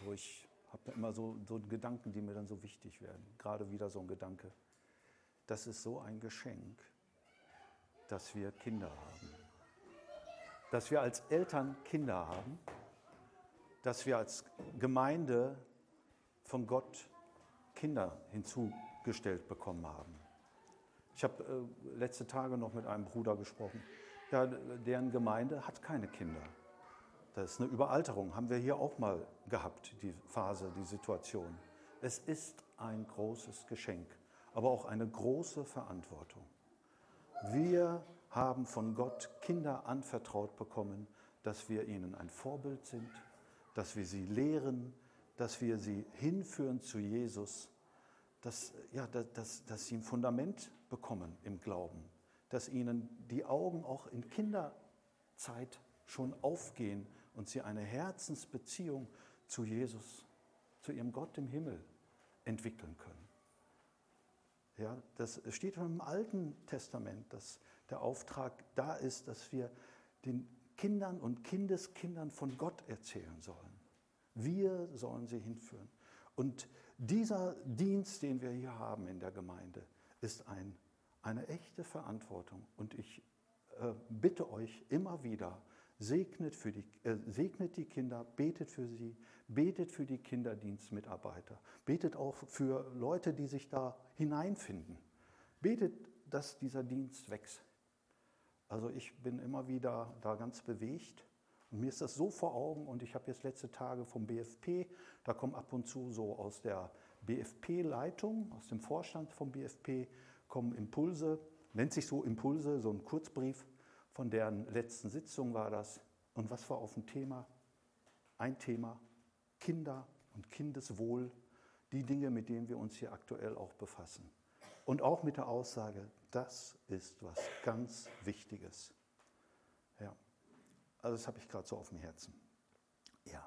So, ich habe immer so Gedanken, die mir dann so wichtig werden. Gerade wieder so ein Gedanke. Das ist so ein Geschenk, dass wir Kinder haben. Dass wir als Eltern Kinder haben. Dass wir als Gemeinde von Gott Kinder hinzugestellt bekommen haben. Ich habe letzte Tage noch mit einem Bruder gesprochen. Ja, deren Gemeinde hat keine Kinder. Das ist eine Überalterung, haben wir hier auch mal gehabt, die Phase, die Situation. Es ist ein großes Geschenk, aber auch eine große Verantwortung. Wir haben von Gott Kinder anvertraut bekommen, dass wir ihnen ein Vorbild sind, dass wir sie lehren, dass wir sie hinführen zu Jesus, dass sie ein Fundament bekommen im Glauben, dass ihnen die Augen auch in Kinderzeit schon aufgehen und sie eine Herzensbeziehung zu Jesus, zu ihrem Gott im Himmel entwickeln können. Ja, das steht schon im Alten Testament, dass der Auftrag da ist, dass wir den Kindern und Kindeskindern von Gott erzählen sollen. Wir sollen sie hinführen. Und dieser Dienst, den wir hier haben in der Gemeinde, ist eine echte Verantwortung. Und ich bitte euch immer wieder, segnet die Kinder, betet für sie, betet für die Kinderdienstmitarbeiter, betet auch für Leute, die sich da hineinfinden. Betet, dass dieser Dienst wächst. Also ich bin immer wieder da ganz bewegt und mir ist das so vor Augen und ich habe jetzt letzte Tage vom BFP, da kommen ab und zu so aus der BFP-Leitung, aus dem Vorstand vom BFP, kommen Impulse, nennt sich so Impulse, so ein Kurzbrief, von deren letzten Sitzung war das. Und was war auf dem Thema? Ein Thema, Kinder und Kindeswohl, die Dinge, mit denen wir uns hier aktuell auch befassen. Und auch mit der Aussage, das ist was ganz Wichtiges. Ja, also das habe ich gerade so auf dem Herzen. Ja,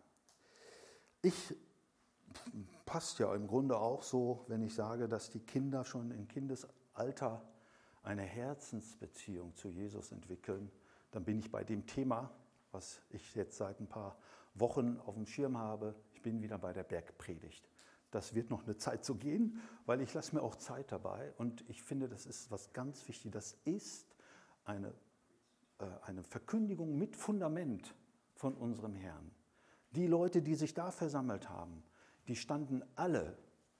passt ja im Grunde auch so, wenn ich sage, dass die Kinder schon im Kindesalter eine Herzensbeziehung zu Jesus entwickeln, dann bin ich bei dem Thema, was ich jetzt seit ein paar Wochen auf dem Schirm habe. Ich bin wieder bei der Bergpredigt. Das wird noch eine Zeit so gehen, weil ich lasse mir auch Zeit dabei und ich finde, das ist was ganz Wichtiges. Das ist eine Verkündigung mit Fundament von unserem Herrn. Die Leute, die sich da versammelt haben, die standen alle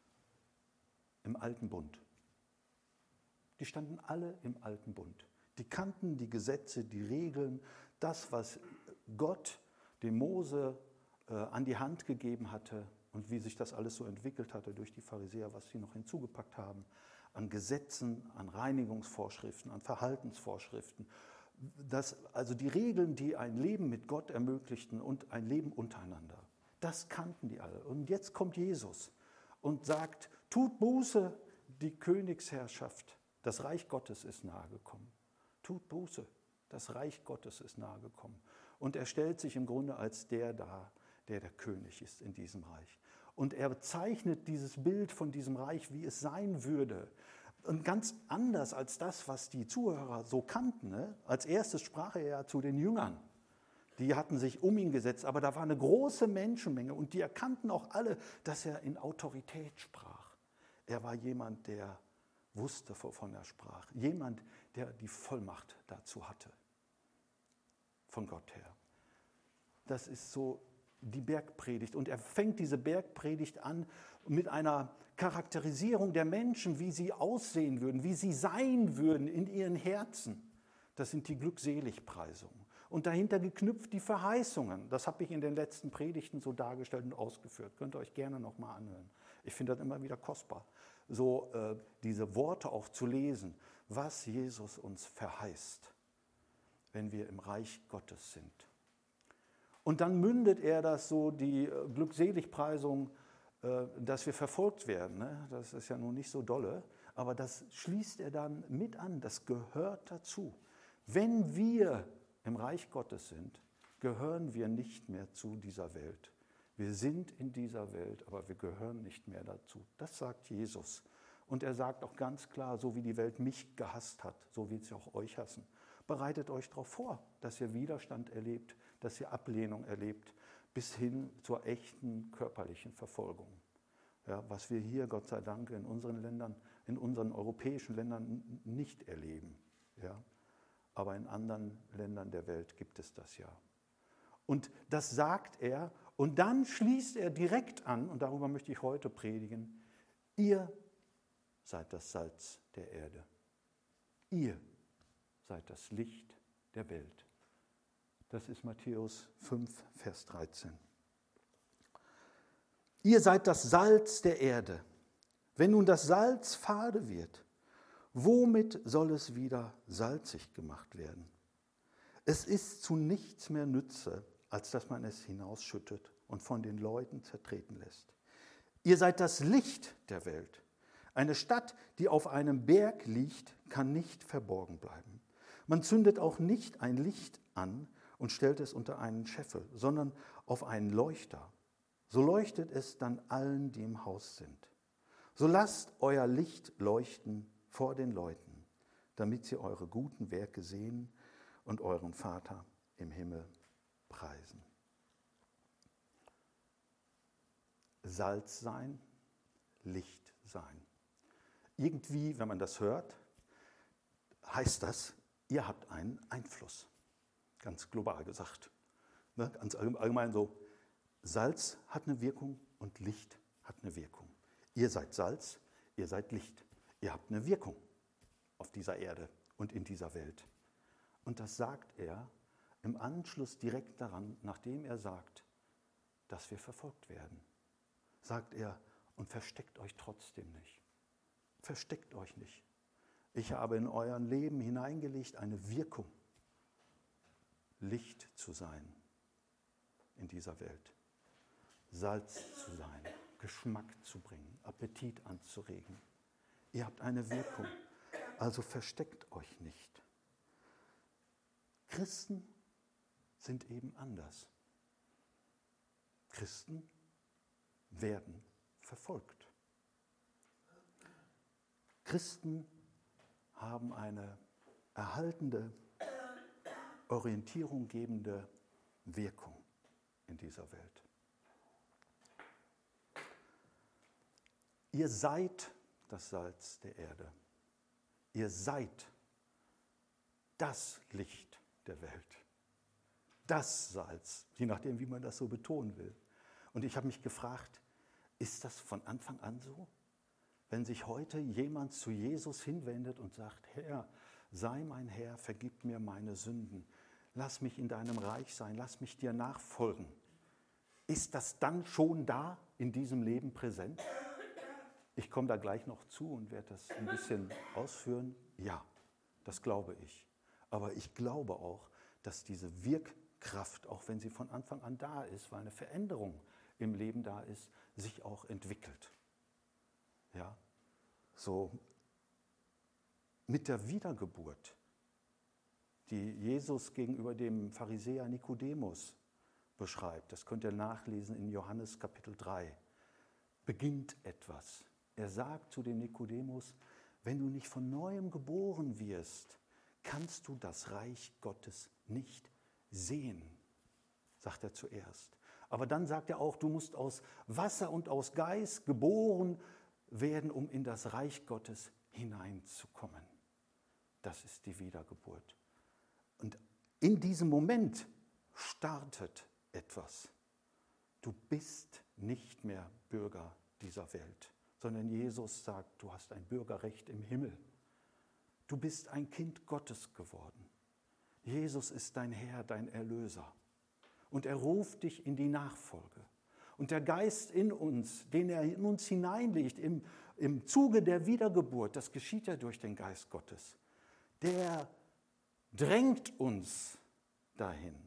im Alten Bund. Die standen alle im Alten Bund. Die kannten die Gesetze, die Regeln, das, was Gott dem Mose an die Hand gegeben hatte und wie sich das alles so entwickelt hatte durch die Pharisäer, was sie noch hinzugepackt haben, an Gesetzen, an Reinigungsvorschriften, an Verhaltensvorschriften. Also die Regeln, die ein Leben mit Gott ermöglichten und ein Leben untereinander. Das kannten die alle. Und jetzt kommt Jesus und sagt, tut Buße, die Königsherrschaft. Das Reich Gottes ist nahegekommen. Tut Buße, das Reich Gottes ist nahegekommen. Und er stellt sich im Grunde als der dar, der König ist in diesem Reich. Und er zeichnet dieses Bild von diesem Reich, wie es sein würde. Und ganz anders als das, was die Zuhörer so kannten. Ne? Als erstes sprach er ja zu den Jüngern. Die hatten sich um ihn gesetzt, aber da war eine große Menschenmenge und die erkannten auch alle, dass er in Autorität sprach. Er war jemand, der wusste, wovon er sprach. Jemand, der die Vollmacht dazu hatte. Von Gott her. Das ist so die Bergpredigt. Und er fängt diese Bergpredigt an mit einer Charakterisierung der Menschen, wie sie aussehen würden, wie sie sein würden in ihren Herzen. Das sind die Glückseligpreisungen. Und dahinter geknüpft die Verheißungen. Das habe ich in den letzten Predigten so dargestellt und ausgeführt. Könnt ihr euch gerne nochmal anhören. Ich finde das immer wieder kostbar, so diese Worte auch zu lesen, was Jesus uns verheißt, wenn wir im Reich Gottes sind. Und dann mündet er das so, die Glückseligpreisung, dass wir verfolgt werden. Ne? Das ist ja nun nicht so dolle, aber das schließt er dann mit an, das gehört dazu. Wenn wir im Reich Gottes sind, gehören wir nicht mehr zu dieser Welt. Wir sind in dieser Welt, aber wir gehören nicht mehr dazu. Das sagt Jesus. Und er sagt auch ganz klar, so wie die Welt mich gehasst hat, so wird sie auch euch hassen. Bereitet euch darauf vor, dass ihr Widerstand erlebt, dass ihr Ablehnung erlebt, bis hin zur echten körperlichen Verfolgung. Ja, was wir hier, Gott sei Dank, in unseren Ländern, in unseren europäischen Ländern nicht erleben. Ja, aber in anderen Ländern der Welt gibt es das ja. Und das sagt er und dann schließt er direkt an, und darüber möchte ich heute predigen, ihr seid das Salz der Erde. Ihr seid das Licht der Welt. Das ist Matthäus 5, Vers 13. Ihr seid das Salz der Erde. Wenn nun das Salz fade wird, womit soll es wieder salzig gemacht werden? Es ist zu nichts mehr Nütze, als dass man es hinausschüttet und von den Leuten zertreten lässt. Ihr seid das Licht der Welt. Eine Stadt, die auf einem Berg liegt, kann nicht verborgen bleiben. Man zündet auch nicht ein Licht an und stellt es unter einen Scheffel, sondern auf einen Leuchter. So leuchtet es dann allen, die im Haus sind. So lasst euer Licht leuchten vor den Leuten, damit sie eure guten Werke sehen und euren Vater im Himmel preisen. Salz sein, Licht sein. Irgendwie, wenn man das hört, heißt das, ihr habt einen Einfluss. Ganz global gesagt. Ne? Ganz allgemein so, Salz hat eine Wirkung und Licht hat eine Wirkung. Ihr seid Salz, ihr seid Licht. Ihr habt eine Wirkung auf dieser Erde und in dieser Welt. Und das sagt er im Anschluss direkt daran, nachdem er sagt, dass wir verfolgt werden. Sagt er, und versteckt euch trotzdem nicht. Versteckt euch nicht. Ich habe in euer Leben hineingelegt eine Wirkung, Licht zu sein in dieser Welt. Salz zu sein, Geschmack zu bringen, Appetit anzuregen. Ihr habt eine Wirkung, also versteckt euch nicht. Christen sind eben anders. Christen werden verfolgt. Christen haben eine erhaltende, Orientierung gebende Wirkung in dieser Welt. Ihr seid das Salz der Erde. Ihr seid das Licht der Welt. Das Salz, je nachdem, wie man das so betonen will. Und ich habe mich gefragt, ist das von Anfang an so? Wenn sich heute jemand zu Jesus hinwendet und sagt, Herr, sei mein Herr, vergib mir meine Sünden, lass mich in deinem Reich sein, lass mich dir nachfolgen. Ist das dann schon da in diesem Leben präsent? Ich komme da gleich noch zu und werde das ein bisschen ausführen. Ja, das glaube ich. Aber ich glaube auch, dass diese Wirkkraft, auch wenn sie von Anfang an da ist, weil eine Veränderung im Leben da ist, sich auch entwickelt. Ja, so mit der Wiedergeburt, die Jesus gegenüber dem Pharisäer Nikodemus beschreibt, das könnt ihr nachlesen in Johannes Kapitel 3, beginnt etwas. Er sagt zu dem Nikodemus, wenn du nicht von Neuem geboren wirst, kannst du das Reich Gottes nicht sehen, sagt er zuerst. Aber dann sagt er auch, du musst aus Wasser und aus Geist geboren werden, um in das Reich Gottes hineinzukommen. Das ist die Wiedergeburt. Und in diesem Moment startet etwas. Du bist nicht mehr Bürger dieser Welt, sondern Jesus sagt, du hast ein Bürgerrecht im Himmel. Du bist ein Kind Gottes geworden. Jesus ist dein Herr, dein Erlöser. Und er ruft dich in die Nachfolge. Und der Geist in uns, den er in uns hineinlegt, im Zuge der Wiedergeburt, das geschieht ja durch den Geist Gottes, der drängt uns dahin,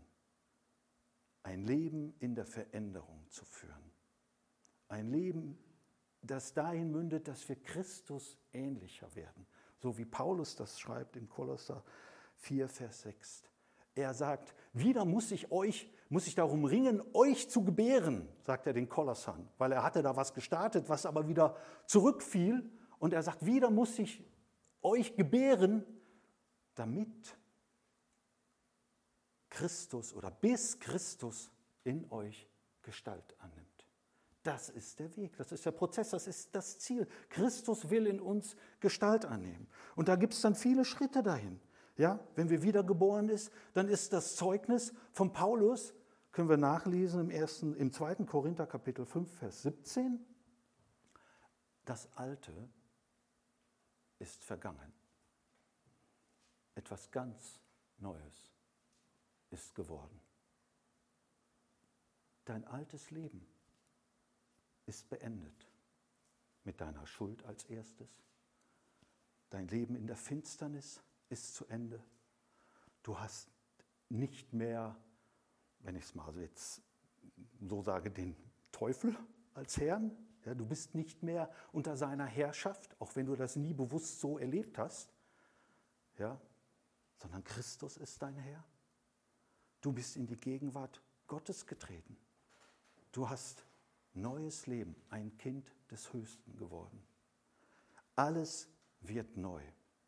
ein Leben in der Veränderung zu führen. Ein Leben, das dahin mündet, dass wir Christus ähnlicher werden. So wie Paulus das schreibt in Kolosser 4, Vers 6. Er sagt, wieder muss ich darum ringen, euch zu gebären, sagt er den Kolossern, weil er hatte da was gestartet, was aber wieder zurückfiel. Und er sagt, wieder muss ich euch gebären, damit Christus oder bis Christus in euch Gestalt annimmt. Das ist der Weg, das ist der Prozess, das ist das Ziel. Christus will in uns Gestalt annehmen. Und da gibt es dann viele Schritte dahin. Ja, wenn wir wiedergeboren ist, dann ist das Zeugnis von Paulus, können wir nachlesen im 2. Korinther Kapitel 5, Vers 17. Das Alte ist vergangen. Etwas ganz Neues ist geworden. Dein altes Leben ist beendet. Mit deiner Schuld als erstes. Dein Leben in der Finsternis ist zu Ende. Du hast nicht mehr, wenn ich es mal jetzt so sage, den Teufel als Herrn. Ja, du bist nicht mehr unter seiner Herrschaft, auch wenn du das nie bewusst so erlebt hast, ja, sondern Christus ist dein Herr. Du bist in die Gegenwart Gottes getreten. Du hast neues Leben, ein Kind des Höchsten geworden. Alles wird neu.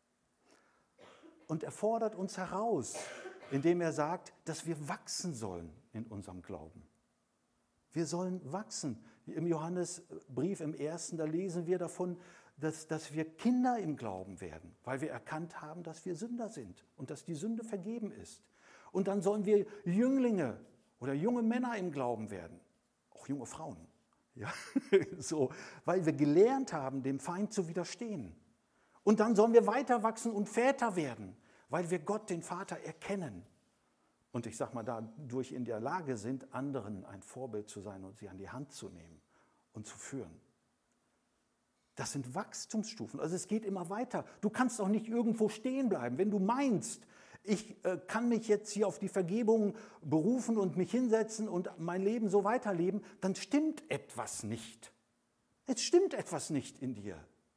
Und er fordert uns heraus, indem er sagt, dass wir wachsen sollen in unserem Glauben. Wir sollen wachsen. Im Johannesbrief im 1., da lesen wir davon, dass wir Kinder im Glauben werden, weil wir erkannt haben, dass wir Sünder sind und dass die Sünde vergeben ist. Und dann sollen wir Jünglinge oder junge Männer im Glauben werden, auch junge Frauen, ja? So, weil wir gelernt haben, dem Feind zu widerstehen. Und dann sollen wir weiter wachsen und Väter werden, weil wir Gott, den Vater, erkennen. Und ich sage mal, dadurch in der Lage sind, anderen ein Vorbild zu sein und sie an die Hand zu nehmen und zu führen. Das sind Wachstumsstufen. Also es geht immer weiter. Du kannst auch nicht irgendwo stehen bleiben. Wenn du meinst, ich kann mich jetzt hier auf die Vergebung berufen und mich hinsetzen und mein Leben so weiterleben, dann stimmt etwas nicht. Es stimmt etwas nicht in dir.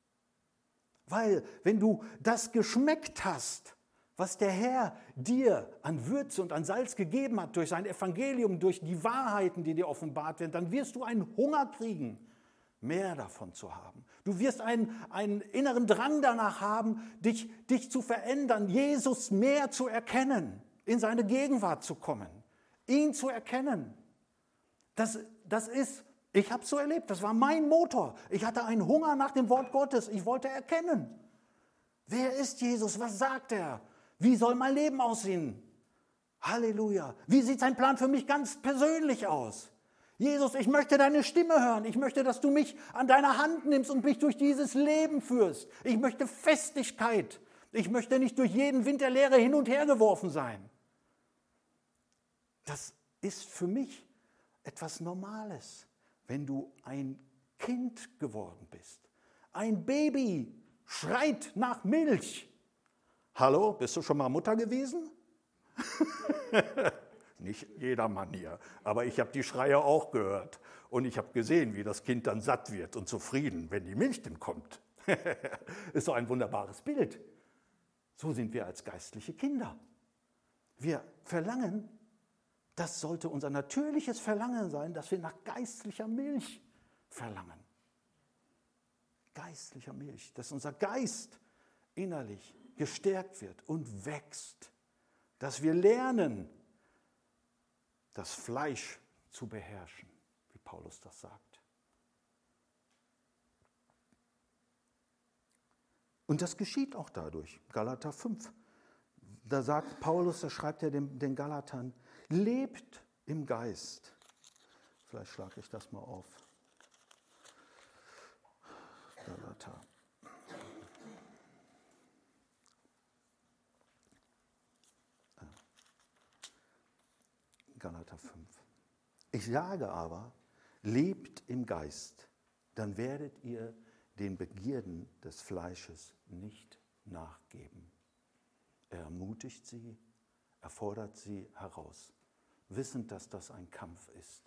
Weil wenn du das geschmeckt hast, was der Herr dir an Würze und an Salz gegeben hat durch sein Evangelium, durch die Wahrheiten, die dir offenbart werden, dann wirst du einen Hunger kriegen, mehr davon zu haben. Du wirst einen inneren Drang danach haben, dich zu verändern, Jesus mehr zu erkennen, in seine Gegenwart zu kommen, ihn zu erkennen. Das ist, ich habe es so erlebt, das war mein Motor. Ich hatte einen Hunger nach dem Wort Gottes, ich wollte erkennen. Wer ist Jesus? Was sagt er? Wie soll mein Leben aussehen? Halleluja. Wie sieht sein Plan für mich ganz persönlich aus? Jesus, ich möchte deine Stimme hören. Ich möchte, dass du mich an deiner Hand nimmst und mich durch dieses Leben führst. Ich möchte Festigkeit. Ich möchte nicht durch jeden Wind der Leere hin und her geworfen sein. Das ist für mich etwas Normales, wenn du ein Kind geworden bist. Ein Baby schreit nach Milch. Hallo, bist du schon mal Mutter gewesen? Nicht jedermann hier, aber ich habe die Schreie auch gehört. Und ich habe gesehen, wie das Kind dann satt wird und zufrieden, wenn die Milch denn kommt. Ist doch ein wunderbares Bild. So sind wir als geistliche Kinder. Wir verlangen, das sollte unser natürliches Verlangen sein, dass wir nach geistlicher Milch verlangen. Geistlicher Milch, dass unser Geist innerlich gestärkt wird und wächst. Dass wir lernen, das Fleisch zu beherrschen, wie Paulus das sagt. Und das geschieht auch dadurch. Galater 5. Da sagt Paulus, da schreibt er den Galatern, lebt im Geist. Vielleicht schlage ich das mal auf. Galater. Galater 5. Ich sage aber, lebt im Geist, dann werdet ihr den Begierden des Fleisches nicht nachgeben. Er ermutigt sie, er fordert sie heraus, wissend, dass das ein Kampf ist.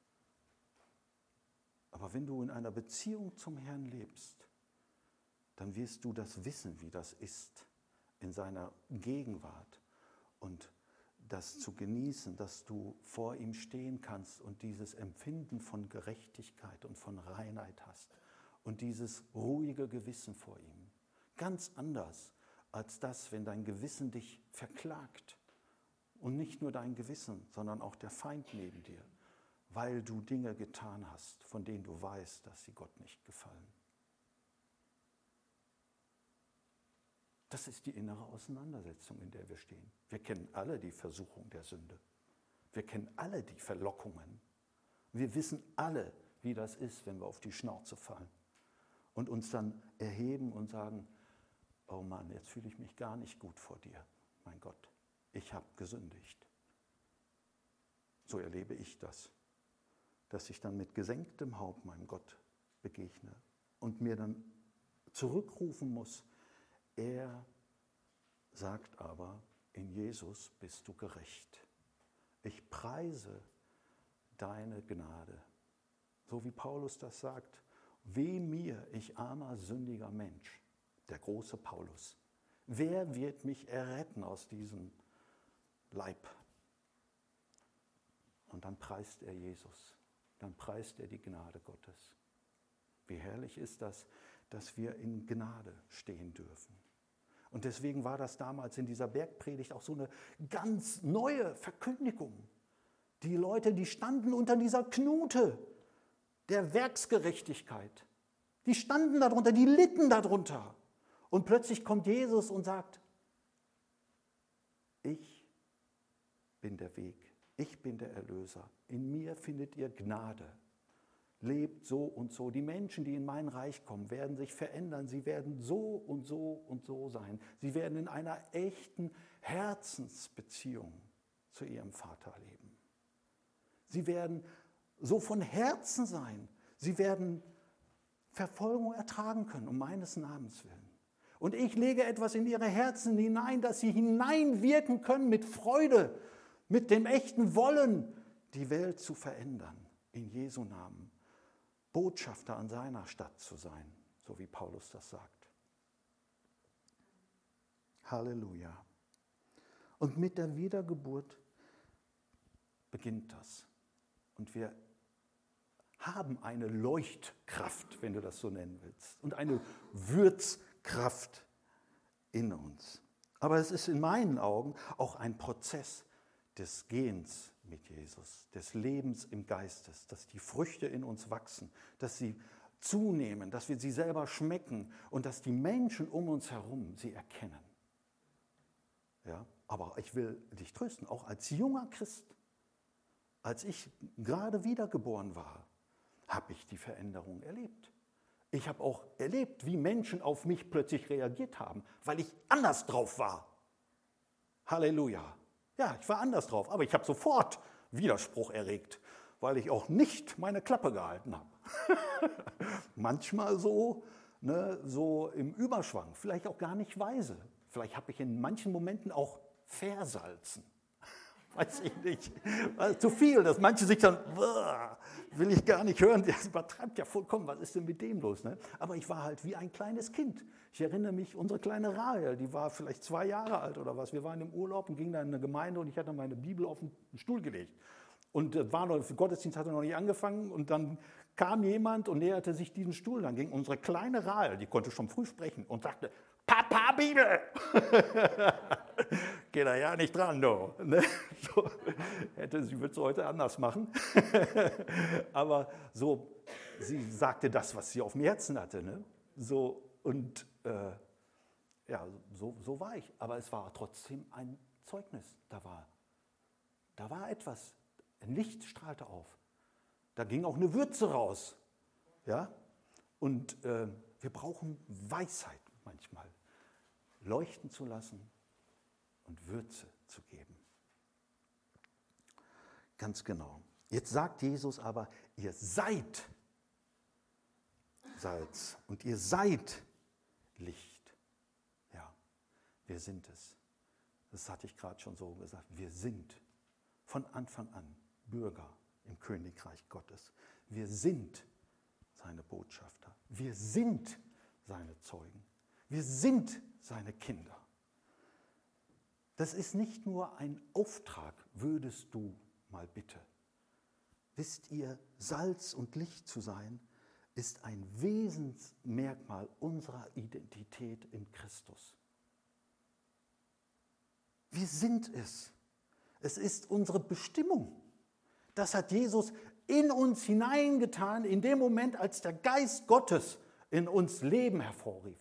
Aber wenn du in einer Beziehung zum Herrn lebst, dann wirst du das wissen, wie das ist, in seiner Gegenwart und das zu genießen, dass du vor ihm stehen kannst und dieses Empfinden von Gerechtigkeit und von Reinheit hast und dieses ruhige Gewissen vor ihm. Ganz anders als das, wenn dein Gewissen dich verklagt und nicht nur dein Gewissen, sondern auch der Feind neben dir, weil du Dinge getan hast, von denen du weißt, dass sie Gott nicht gefallen. Das ist die innere Auseinandersetzung, in der wir stehen. Wir kennen alle die Versuchung der Sünde. Wir kennen alle die Verlockungen. Wir wissen alle, wie das ist, wenn wir auf die Schnauze fallen und uns dann erheben und sagen, oh Mann, jetzt fühle ich mich gar nicht gut vor dir. Mein Gott, ich habe gesündigt. So erlebe ich das, dass ich dann mit gesenktem Haupt meinem Gott begegne und mir dann zurückrufen muss, er sagt aber, in Jesus bist du gerecht. Ich preise deine Gnade. So wie Paulus das sagt, weh mir, ich armer, sündiger Mensch, der große Paulus. Wer wird mich erretten aus diesem Leib? Und dann preist er Jesus, dann preist er die Gnade Gottes. Wie herrlich ist das, dass wir in Gnade stehen dürfen. Und deswegen war das damals in dieser Bergpredigt auch so eine ganz neue Verkündigung. Die Leute, die standen unter dieser Knute der Werksgerechtigkeit. Die standen darunter, die litten darunter. Und plötzlich kommt Jesus und sagt, ich bin der Weg, ich bin der Erlöser. In mir findet ihr Gnade. Lebt so und so. Die Menschen, die in mein Reich kommen, werden sich verändern. Sie werden so und so und so sein. Sie werden in einer echten Herzensbeziehung zu ihrem Vater leben. Sie werden so von Herzen sein. Sie werden Verfolgung ertragen können, um meines Namens willen. Und ich lege etwas in ihre Herzen hinein, dass sie hineinwirken können mit Freude, mit dem echten Wollen, die Welt zu verändern. In Jesu Namen. Botschafter an seiner Stadt zu sein, so wie Paulus das sagt. Halleluja. Und mit der Wiedergeburt beginnt das. Und wir haben eine Leuchtkraft, wenn du das so nennen willst, und eine Würzkraft in uns. Aber es ist in meinen Augen auch ein Prozess des Gehens mit Jesus, des Lebens im Geistes, dass die Früchte in uns wachsen, dass sie zunehmen, dass wir sie selber schmecken und dass die Menschen um uns herum sie erkennen. Ja, aber ich will dich trösten, auch als junger Christ, als ich gerade wiedergeboren war, habe ich die Veränderung erlebt. Ich habe auch erlebt, wie Menschen auf mich plötzlich reagiert haben, weil ich anders drauf war. Halleluja. Ja, ich war anders drauf, aber ich habe sofort Widerspruch erregt, weil ich auch nicht meine Klappe gehalten habe. Manchmal so, so im Überschwang, vielleicht auch gar nicht weise. Vielleicht habe ich in manchen Momenten auch versalzen. Weiß ich nicht. Also zu viel, dass manche sich dann, will ich gar nicht hören, der übertreibt ja vollkommen, was ist denn mit dem los? Ne? Aber ich war halt wie ein kleines Kind. Ich erinnere mich, unsere kleine Rahel, die war vielleicht 2 Jahre alt oder was. Wir waren im Urlaub und gingen dann in eine Gemeinde und ich hatte meine Bibel auf den Stuhl gelegt. Und der Gottesdienst hatte noch nicht angefangen und dann kam jemand und näherte sich diesen Stuhl. Dann ging unsere kleine Rahel, die konnte schon früh sprechen und sagte, Papa, Bibel! Geht da ja nicht dran, no. Ne? So, sie würde es heute anders machen. Aber so, sie sagte das, was sie auf dem Herzen hatte. Ne? So, und ja, so war ich. Aber es war trotzdem ein Zeugnis. Da war etwas. Ein Licht strahlte auf. Da ging auch eine Würze raus. Ja? Und wir brauchen Weisheit manchmal. Leuchten zu lassen und Würze zu geben. Ganz genau. Jetzt sagt Jesus aber, ihr seid Salz und ihr seid Licht. Ja, wir sind es. Das hatte ich gerade schon so gesagt. Wir sind von Anfang an Bürger im Königreich Gottes. Wir sind seine Botschafter. Wir sind seine Zeugen. Wir sind seine Kinder. Das ist nicht nur ein Auftrag, würdest du mal bitte. Wisst ihr, Salz und Licht zu sein, ist ein Wesensmerkmal unserer Identität in Christus. Wir sind es. Es ist unsere Bestimmung. Das hat Jesus in uns hineingetan, in dem Moment, als der Geist Gottes in uns Leben hervorrief.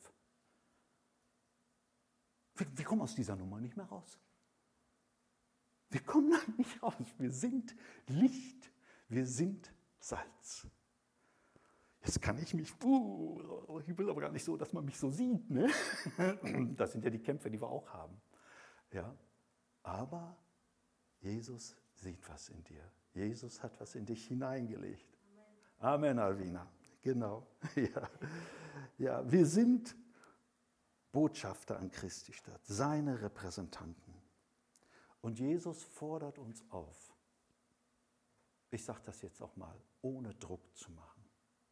Wir kommen aus dieser Nummer nicht mehr raus. Wir kommen da nicht raus. Wir sind Licht, wir sind Salz. Jetzt kann ich mich, ich will aber gar nicht so, dass man mich so sieht. Ne? Das sind ja die Kämpfe, die wir auch haben. Ja? Aber Jesus sieht was in dir. Jesus hat was in dich hineingelegt. Amen, Alvina. Genau. Ja. Ja, wir sind Botschafter an Christi Stadt, seine Repräsentanten. Und Jesus fordert uns auf, ich sage das jetzt auch mal, ohne Druck zu machen,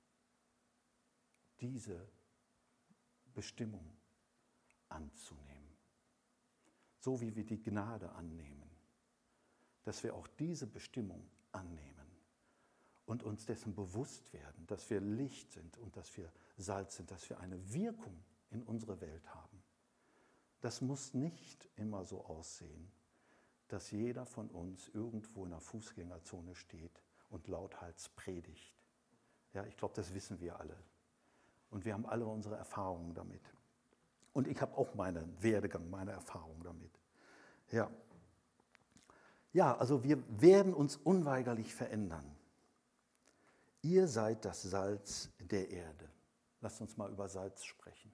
diese Bestimmung anzunehmen. So wie wir die Gnade annehmen, dass wir auch diese Bestimmung annehmen und uns dessen bewusst werden, dass wir Licht sind und dass wir Salz sind, dass wir eine Wirkung in unsere Welt haben. Das muss nicht immer so aussehen, dass jeder von uns irgendwo in einer Fußgängerzone steht und lauthals predigt. Ja, ich glaube, das wissen wir alle. Und wir haben alle unsere Erfahrungen damit. Und ich habe auch meinen Werdegang, meine Erfahrungen damit. Ja. Ja, also wir werden uns unweigerlich verändern. Ihr seid das Salz der Erde. Lasst uns mal über Salz sprechen.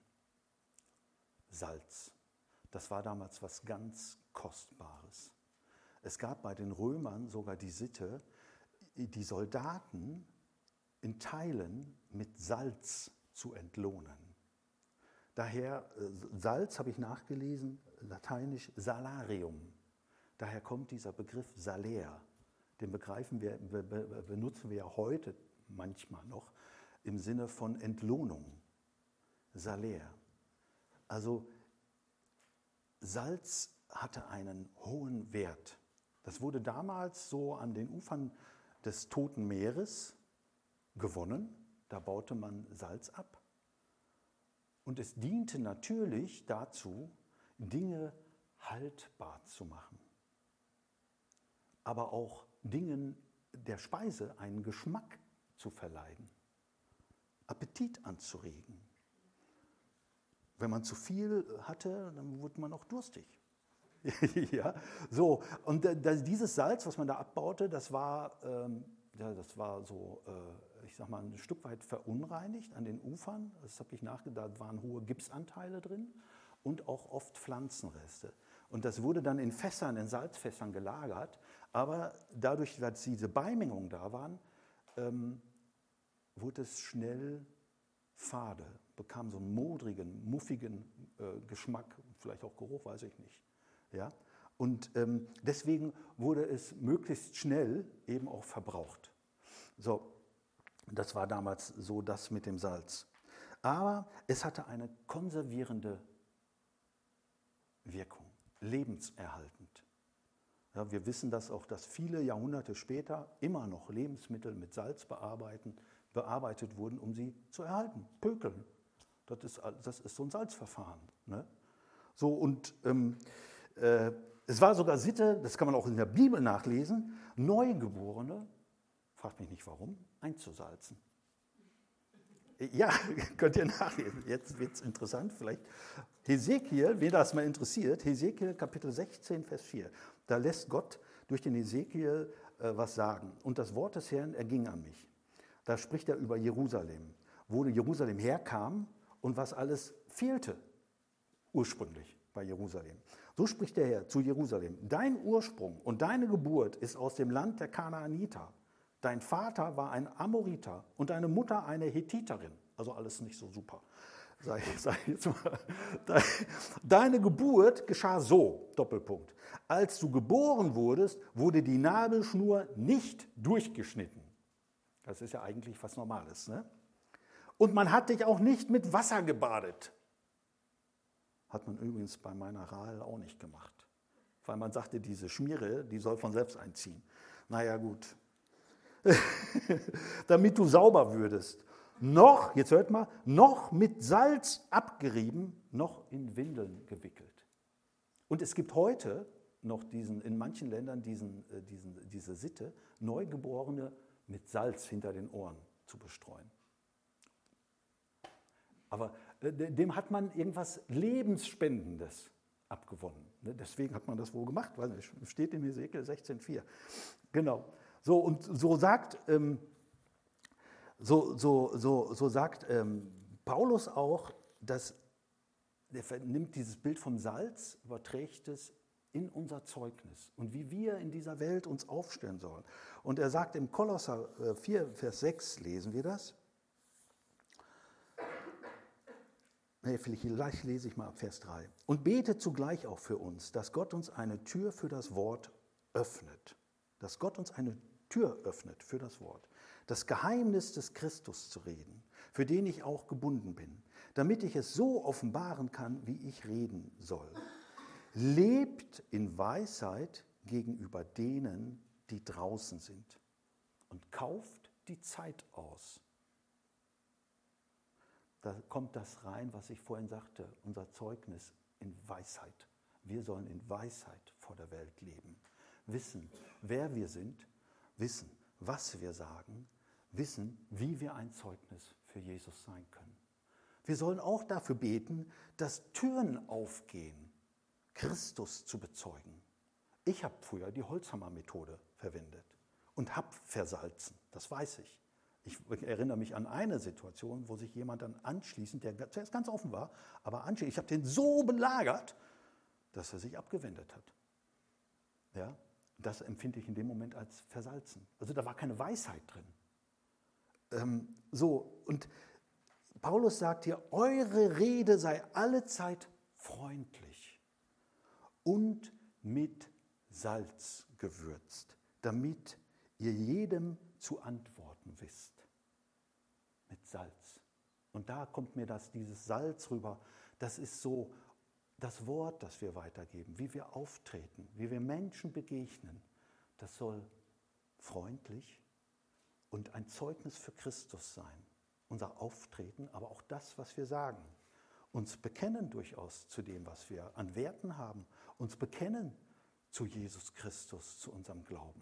Salz, das war damals was ganz Kostbares. Es gab bei den Römern sogar die Sitte, die Soldaten in Teilen mit Salz zu entlohnen. Daher, Salz habe ich nachgelesen, lateinisch salarium. Daher kommt dieser Begriff Salär. Den benutzen wir ja heute manchmal noch im Sinne von Entlohnung. Salär. Also Salz hatte einen hohen Wert. Das wurde damals so an den Ufern des Toten Meeres gewonnen. Da baute man Salz ab. Und es diente natürlich dazu, Dinge haltbar zu machen. Aber auch Dingen der Speise einen Geschmack zu verleihen. Appetit anzuregen. Wenn man zu viel hatte, dann wurde man auch durstig. Ja, so. Und dieses Salz, was man da abbaute, das war so, ich sag mal, ein Stück weit verunreinigt an den Ufern. Das habe ich nachgedacht, da waren hohe Gipsanteile drin und auch oft Pflanzenreste. Und das wurde dann in Fässern, in Salzfässern gelagert. Aber dadurch, dass diese Beimengungen da waren, wurde es schnell fade, bekam so einen modrigen, muffigen Geschmack, vielleicht auch Geruch, weiß ich nicht. Ja? Und deswegen wurde es möglichst schnell eben auch verbraucht. So, das war damals so das mit dem Salz. Aber es hatte eine konservierende Wirkung, lebenserhaltend. Ja, wir wissen das auch, dass viele Jahrhunderte später immer noch Lebensmittel mit Salz bearbeitet wurden, um sie zu erhalten. Pökeln, das ist so ein Salzverfahren. Ne? So, und es war sogar Sitte, das kann man auch in der Bibel nachlesen, Neugeborene, fragt mich nicht warum, einzusalzen. Ja, könnt ihr nachlesen. Jetzt wird es interessant, vielleicht. Hesekiel, wen das mal interessiert, Hesekiel Kapitel 16, Vers 4. Da lässt Gott durch den Hesekiel was sagen. Und das Wort des Herrn erging an mich. Da spricht er über Jerusalem, wo Jerusalem herkam und was alles fehlte ursprünglich bei Jerusalem. So spricht der Herr zu Jerusalem. Dein Ursprung und deine Geburt ist aus dem Land der Kanaaniter. Dein Vater war ein Amoriter und deine Mutter eine Hethiterin. Also alles nicht so super. Sag ich jetzt mal. Deine Geburt geschah so, Doppelpunkt. Als du geboren wurdest, wurde die Nabelschnur nicht durchgeschnitten. Das ist ja eigentlich was Normales, ne? Und man hat dich auch nicht mit Wasser gebadet. Hat man übrigens bei meiner Rahel auch nicht gemacht. Weil man sagte, diese Schmiere, die soll von selbst einziehen. Naja, gut. Damit du sauber würdest. Noch, jetzt hört mal, noch mit Salz abgerieben, noch in Windeln gewickelt. Und es gibt heute noch in manchen Ländern diese Sitte, Neugeborene mit Salz hinter den Ohren zu bestreuen. Aber dem hat man irgendwas Lebensspendendes abgewonnen. Deswegen hat man das wohl gemacht, weil es steht in Hesekiel 16,4. Genau. So, und so sagt Paulus auch, dass er nimmt dieses Bild vom Salz, überträgt es in unser Zeugnis und wie wir in dieser Welt uns aufstellen sollen. Und er sagt im Kolosser 4, Vers 6, lesen wir das. Vielleicht lese ich mal ab Vers 3. Und betet zugleich auch für uns, dass Gott uns eine Tür für das Wort öffnet. Dass Gott uns eine Tür öffnet für das Wort. Das Geheimnis des Christus zu reden, für den ich auch gebunden bin, damit ich es so offenbaren kann, wie ich reden soll. Lebt in Weisheit gegenüber denen, die draußen sind und kauft die Zeit aus. Da kommt das rein, was ich vorhin sagte, unser Zeugnis in Weisheit. Wir sollen in Weisheit vor der Welt leben. Wissen, wer wir sind, wissen, was wir sagen, wissen, wie wir ein Zeugnis für Jesus sein können. Wir sollen auch dafür beten, dass Türen aufgehen, Christus zu bezeugen. Ich habe früher die Holzhammer-Methode verwendet und habe versalzen, das weiß ich. Ich erinnere mich an eine Situation, wo sich jemand dann anschließend, der zuerst ganz offen war, aber anschließend, ich habe den so belagert, dass er sich abgewendet hat. Ja, das empfinde ich in dem Moment als versalzen. Also da war keine Weisheit drin. Und Paulus sagt hier, eure Rede sei allezeit freundlich und mit Salz gewürzt, damit ihr jedem zu antworten wisst. Mit Salz. Und da kommt mir dieses Salz rüber. Das ist so das Wort, das wir weitergeben, wie wir auftreten, wie wir Menschen begegnen. Das soll freundlich und ein Zeugnis für Christus sein. Unser Auftreten, aber auch das, was wir sagen. Uns bekennen durchaus zu dem, was wir an Werten haben. Uns bekennen zu Jesus Christus, zu unserem Glauben.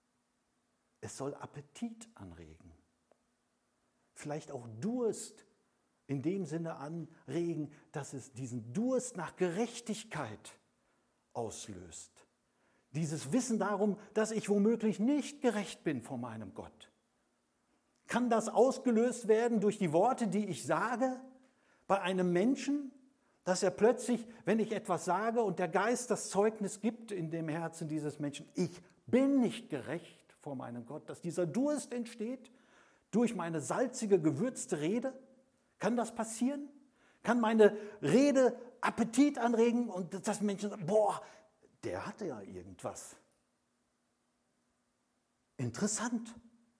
Es soll Appetit anregen. Vielleicht auch Durst in dem Sinne anregen, dass es diesen Durst nach Gerechtigkeit auslöst. Dieses Wissen darum, dass ich womöglich nicht gerecht bin vor meinem Gott. Kann das ausgelöst werden durch die Worte, die ich sage bei einem Menschen, dass er plötzlich, wenn ich etwas sage und der Geist das Zeugnis gibt in dem Herzen dieses Menschen, ich bin nicht gerecht vor meinem Gott, dass dieser Durst entsteht durch meine salzige, gewürzte Rede? Kann das passieren? Kann meine Rede Appetit anregen und dass Menschen sagen, boah, der hatte ja irgendwas. Interessant.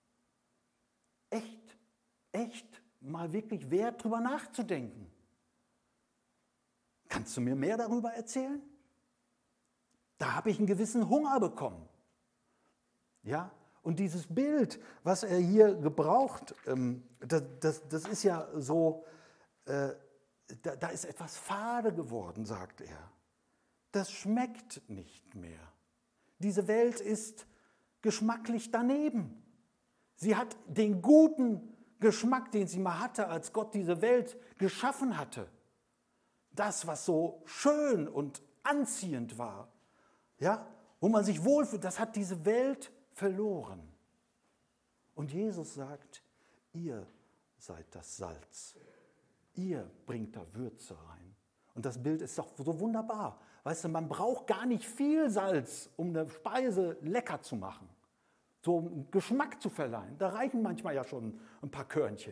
Echt, mal wirklich wert, drüber nachzudenken. Kannst du mir mehr darüber erzählen? Da habe ich einen gewissen Hunger bekommen. Ja, und dieses Bild, was er hier gebraucht, das ist ja so, da ist etwas fade geworden, sagt er. Das schmeckt nicht mehr. Diese Welt ist geschmacklich daneben. Sie hat den guten Geschmack, den sie mal hatte, als Gott diese Welt geschaffen hatte. Das, was so schön und anziehend war, ja, wo man sich wohlfühlt, das hat diese Welt verloren. Und Jesus sagt, ihr seid das Salz. Ihr bringt da Würze rein. Und das Bild ist doch so wunderbar. Weißt du, man braucht gar nicht viel Salz, um eine Speise lecker zu machen. So einen Geschmack zu verleihen. Da reichen manchmal ja schon ein paar Körnchen.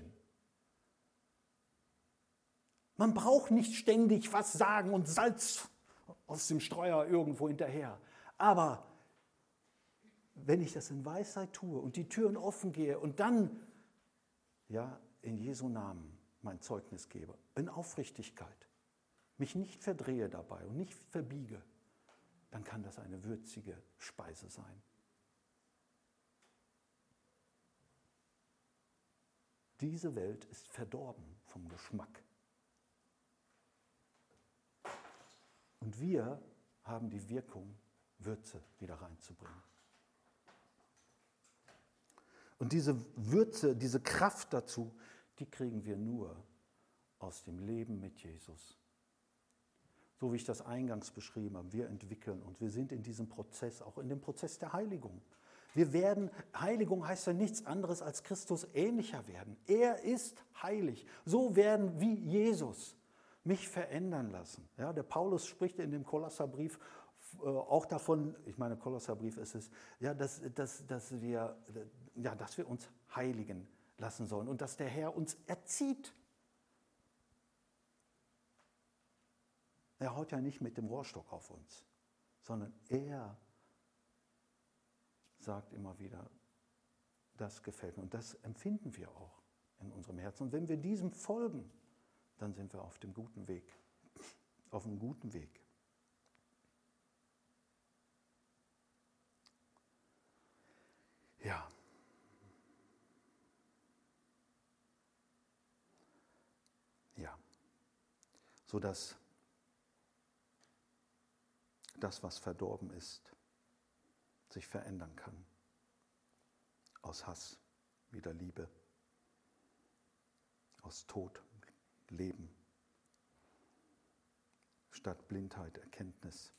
Man braucht nicht ständig was sagen und Salz aus dem Streuer irgendwo hinterher. Aber wenn ich das in Weisheit tue und die Türen offen gehe und dann ja, in Jesu Namen mein Zeugnis gebe, in Aufrichtigkeit, mich nicht verdrehe dabei und nicht verbiege, dann kann das eine würzige Speise sein. Diese Welt ist verdorben vom Geschmack. Und wir haben die Wirkung, Würze wieder reinzubringen. Und diese Würze, diese Kraft dazu, die kriegen wir nur aus dem Leben mit Jesus. So wie ich das eingangs beschrieben habe, wir entwickeln und wir sind in diesem Prozess, auch in dem Prozess der Heiligung. Heiligung heißt ja nichts anderes als Christus ähnlicher werden. Er ist heilig. So werden wie Jesus mich verändern lassen. Ja, der Paulus spricht in dem Kolosserbrief auch davon, ich meine, Kolosserbrief ist es, ja, dass wir uns heiligen lassen sollen und dass der Herr uns erzieht. Er haut ja nicht mit dem Rohrstock auf uns, sondern er sagt immer wieder, das gefällt mir. Und das empfinden wir auch in unserem Herzen. Und wenn wir diesem folgen, dann sind wir auf dem guten Weg. Auf einem guten Weg. Ja. Ja. Sodass das, was verdorben ist, sich verändern kann. Aus Hass wieder Liebe. Aus Tod Leben. Statt Blindheit Erkenntnis.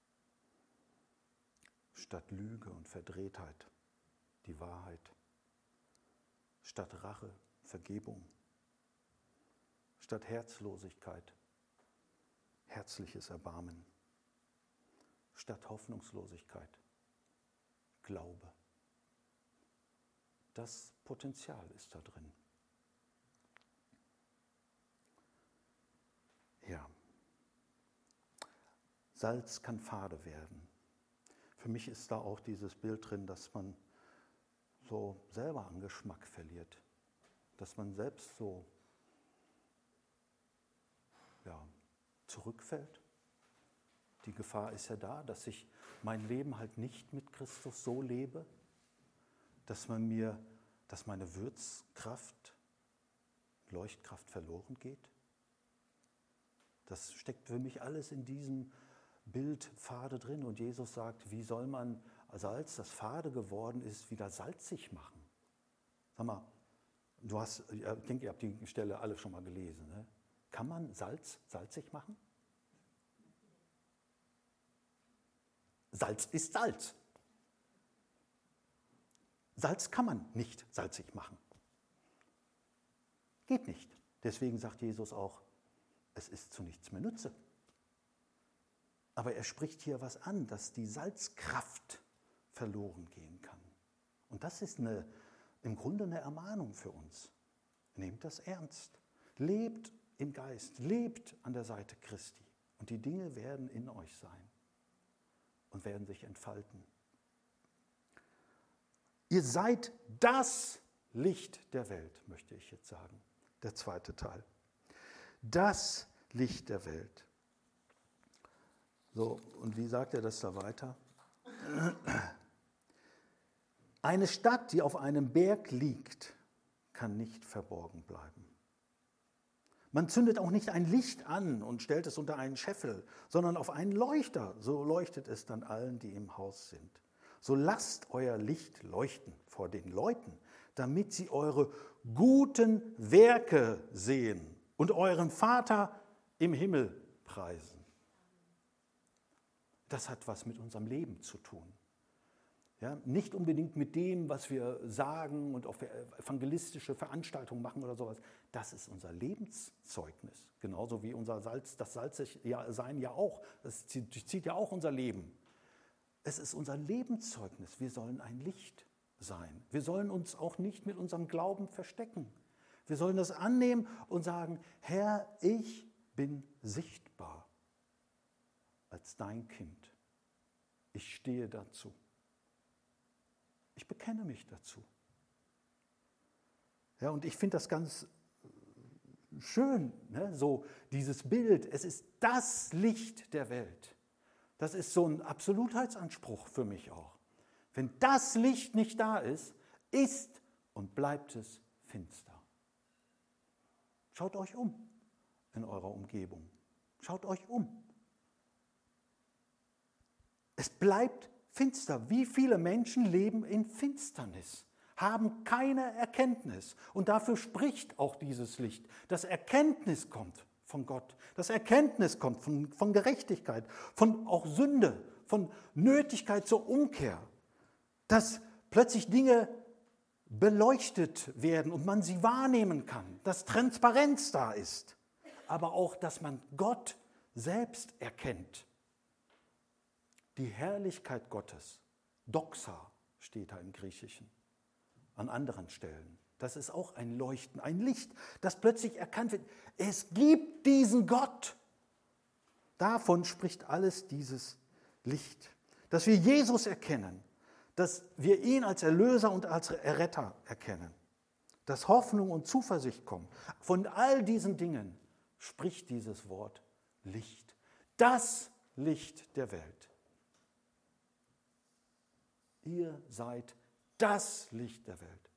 Statt Lüge und Verdrehtheit die Wahrheit. Statt Rache Vergebung. Statt Herzlosigkeit herzliches Erbarmen. Statt Hoffnungslosigkeit Glaube. Das Potenzial ist da drin. Ja. Salz kann fade werden. Für mich ist da auch dieses Bild drin, dass man so selber an Geschmack verliert. Dass man selbst so zurückfällt. Die Gefahr ist ja da, dass ich mein Leben halt nicht mit Christus so lebe, dass meine Würzkraft, Leuchtkraft verloren geht. Das steckt für mich alles in diesem Bild fade drin. Und Jesus sagt, wie soll man Salz, das fade geworden ist, wieder salzig machen? Sag mal, ich denke, ihr habt die Stelle alle schon mal gelesen. Ne? Kann man Salz salzig machen? Salz ist Salz. Salz kann man nicht salzig machen. Geht nicht. Deswegen sagt Jesus auch, es ist zu nichts mehr Nütze. Aber er spricht hier was an, dass die Salzkraft verloren gehen kann. Und das ist im Grunde eine Ermahnung für uns. Nehmt das ernst. Lebt im Geist, lebt an der Seite Christi. Und die Dinge werden in euch sein und werden sich entfalten. Ihr seid das Licht der Welt, möchte ich jetzt sagen. Der zweite Teil. Das Licht der Welt. So, und wie sagt er das da weiter? Eine Stadt, die auf einem Berg liegt, kann nicht verborgen bleiben. Man zündet auch nicht ein Licht an und stellt es unter einen Scheffel, sondern auf einen Leuchter. So leuchtet es dann allen, die im Haus sind. So lasst euer Licht leuchten vor den Leuten, damit sie eure guten Werke sehen und euren Vater im Himmel preisen. Das hat was mit unserem Leben zu tun. Ja, nicht unbedingt mit dem, was wir sagen und auf evangelistische Veranstaltungen machen oder sowas. Das ist unser Lebenszeugnis. Genauso wie unser Salz, das Salzsein ja auch. Das zieht ja auch unser Leben. Es ist unser Lebenszeugnis. Wir sollen ein Licht sein. Wir sollen uns auch nicht mit unserem Glauben verstecken. Wir sollen das annehmen und sagen, Herr, ich bin sichtbar als dein Kind. Ich stehe dazu. Ich bekenne mich dazu. Ja, und ich finde das ganz schön, ne? So dieses Bild, es ist das Licht der Welt. Das ist so ein Absolutheitsanspruch für mich auch. Wenn das Licht nicht da ist, ist und bleibt es finster. Schaut euch um in eurer Umgebung. Schaut euch um. Es bleibt finster. Wie viele Menschen leben in Finsternis? haben keine Erkenntnis. Und dafür spricht auch dieses Licht. Das Erkenntnis kommt von Gott. Das Erkenntnis kommt von Gerechtigkeit, von auch Sünde, von Nötigkeit zur Umkehr. Dass plötzlich Dinge beleuchtet werden und man sie wahrnehmen kann, dass Transparenz da ist, aber auch, dass man Gott selbst erkennt. Die Herrlichkeit Gottes, Doxa steht da im Griechischen, an anderen Stellen. Das ist auch ein Leuchten, ein Licht, das plötzlich erkannt wird. Es gibt diesen Gott. Davon spricht alles dieses Licht. Dass wir Jesus erkennen, dass wir ihn als Erlöser und als Erretter erkennen, dass Hoffnung und Zuversicht kommen. Von all diesen Dingen spricht dieses Wort Licht. Das Licht der Welt. Ihr seid das Licht der Welt.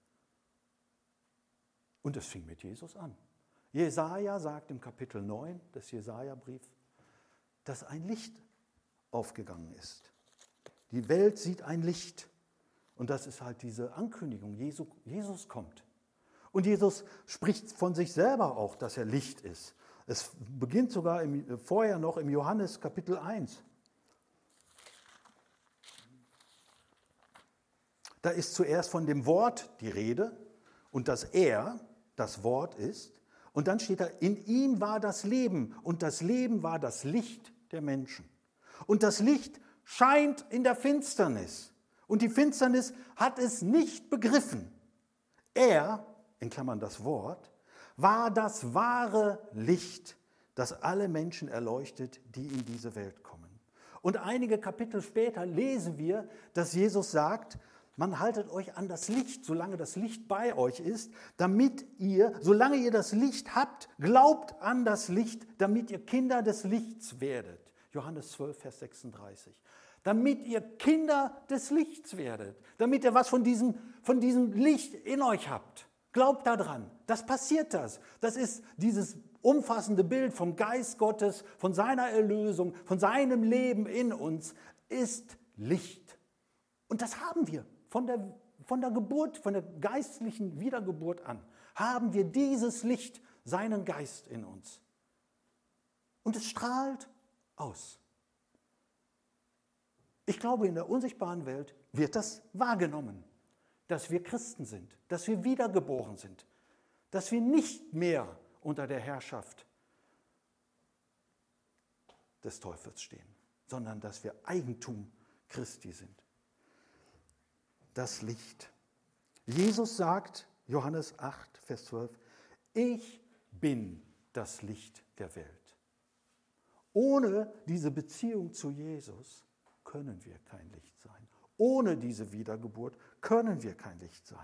Und es fing mit Jesus an. Jesaja sagt im Kapitel 9 des Jesaja-Briefs, dass ein Licht aufgegangen ist. Die Welt sieht ein Licht. Und das ist halt diese Ankündigung, Jesus kommt. Und Jesus spricht von sich selber auch, dass er Licht ist. Es beginnt sogar vorher noch im Johannes Kapitel 1. Da ist zuerst von dem Wort die Rede und dass er das Wort ist. Und dann steht da, in ihm war das Leben und das Leben war das Licht der Menschen. Und das Licht scheint in der Finsternis. Und die Finsternis hat es nicht begriffen. Er, in Klammern das Wort, war das wahre Licht, das alle Menschen erleuchtet, die in diese Welt kommen. Und einige Kapitel später lesen wir, dass Jesus sagt, man haltet euch an das Licht, solange das Licht bei euch ist, damit ihr, solange ihr das Licht habt, glaubt an das Licht, damit ihr Kinder des Lichts werdet. Johannes 12, Vers 36. Damit ihr Kinder des Lichts werdet, damit ihr was von diesem Licht in euch habt. Glaubt daran, das passiert das. Das ist dieses umfassende Bild vom Geist Gottes, von seiner Erlösung, von seinem Leben in uns, ist Licht. Und das haben wir von der Geburt, von der geistlichen Wiedergeburt an, haben wir dieses Licht, seinen Geist in uns. Und es strahlt aus. Ich glaube, in der unsichtbaren Welt wird das wahrgenommen, dass wir Christen sind, dass wir wiedergeboren sind, dass wir nicht mehr unter der Herrschaft des Teufels stehen, sondern dass wir Eigentum Christi sind. Das Licht. Jesus sagt, Johannes 8, Vers 12, ich bin das Licht der Welt. Ohne diese Beziehung zu Jesus können wir kein Licht sein. Ohne diese Wiedergeburt können wir kein Licht sein.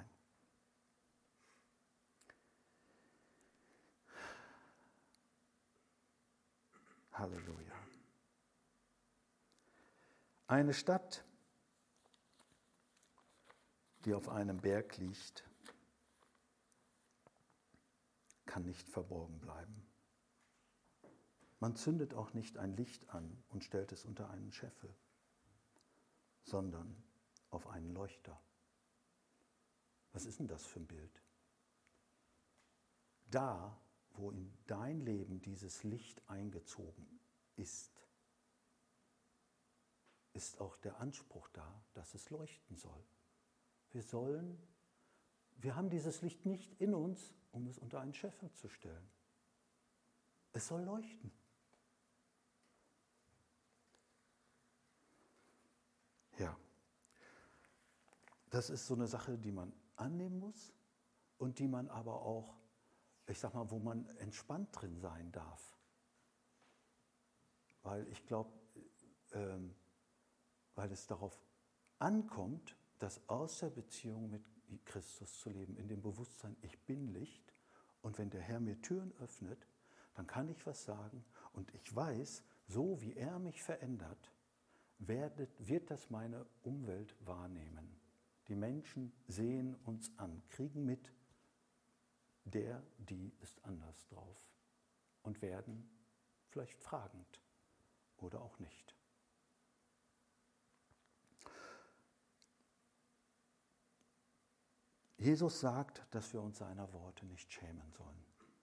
Halleluja. Eine Stadt, die auf einem Berg liegt, kann nicht verborgen bleiben. Man zündet auch nicht ein Licht an und stellt es unter einen Scheffel, sondern auf einen Leuchter. Was ist denn das für ein Bild? Da, wo in dein Leben dieses Licht eingezogen ist, ist auch der Anspruch da, dass es leuchten soll. Wir haben dieses Licht nicht in uns, um es unter einen Scheffel zu stellen. Es soll leuchten. Ja, das ist so eine Sache, die man annehmen muss und die man aber auch, ich sag mal, wo man entspannt drin sein darf. Weil ich glaube, weil es darauf ankommt, das aus der Beziehung mit Christus zu leben, in dem Bewusstsein, ich bin Licht und wenn der Herr mir Türen öffnet, dann kann ich was sagen und ich weiß, so wie er mich verändert, wird das meine Umwelt wahrnehmen. Die Menschen sehen uns an, kriegen mit, die ist anders drauf und werden vielleicht fragend oder auch nicht. Jesus sagt, dass wir uns seiner Worte nicht schämen sollen.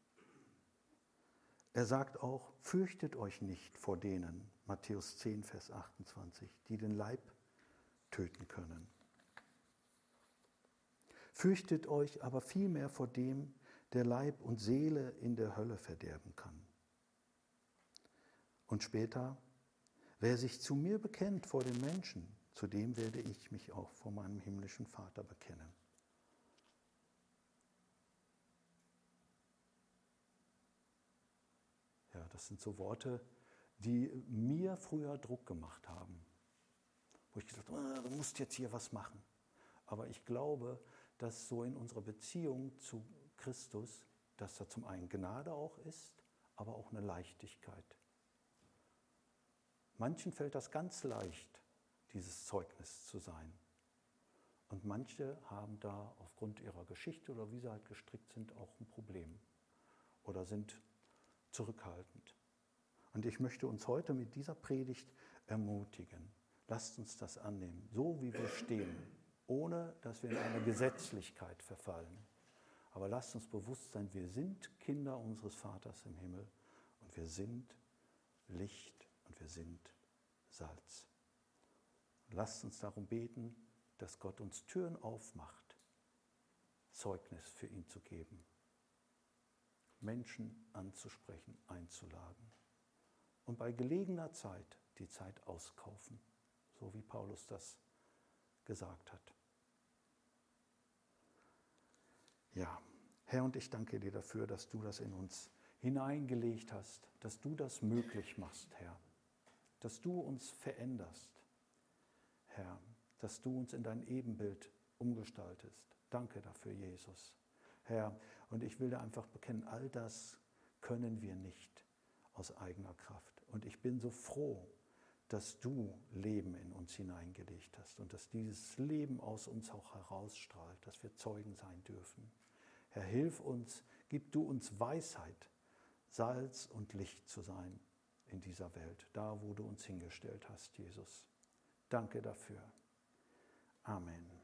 Er sagt auch, fürchtet euch nicht vor denen, Matthäus 10, Vers 28, die den Leib töten können. Fürchtet euch aber vielmehr vor dem, der Leib und Seele in der Hölle verderben kann. Und später, wer sich zu mir bekennt vor den Menschen, zu dem werde ich mich auch vor meinem himmlischen Vater bekennen. Ja, das sind so Worte, die mir früher Druck gemacht haben. Wo ich gesagt habe, du musst jetzt hier was machen. Aber ich glaube, dass so in unserer Beziehung zu Christus, dass da zum einen Gnade auch ist, aber auch eine Leichtigkeit. Manchen fällt das ganz leicht, dieses Zeugnis zu sein. Und manche haben da aufgrund ihrer Geschichte oder wie sie halt gestrickt sind, auch ein Problem oder sind zurückhaltend. Und ich möchte uns heute mit dieser Predigt ermutigen. Lasst uns das annehmen, so wie wir stehen, ohne dass wir in eine Gesetzlichkeit verfallen. Aber lasst uns bewusst sein, wir sind Kinder unseres Vaters im Himmel und wir sind Licht und wir sind Salz. Lasst uns darum beten, dass Gott uns Türen aufmacht, Zeugnis für ihn zu geben, Menschen anzusprechen, einzuladen und bei gelegener Zeit die Zeit auskaufen, so wie Paulus das gesagt hat. Ja, Herr, und ich danke dir dafür, dass du das in uns hineingelegt hast, dass du das möglich machst, Herr, dass du uns veränderst, Herr, dass du uns in dein Ebenbild umgestaltest. Danke dafür, Jesus. Herr, und ich will dir einfach bekennen, all das können wir nicht aus eigener Kraft. Und ich bin so froh, dass du Leben in uns hineingelegt hast und dass dieses Leben aus uns auch herausstrahlt, dass wir Zeugen sein dürfen. Herr, hilf uns, gib du uns Weisheit, Salz und Licht zu sein in dieser Welt, da wo du uns hingestellt hast, Jesus. Danke dafür. Amen.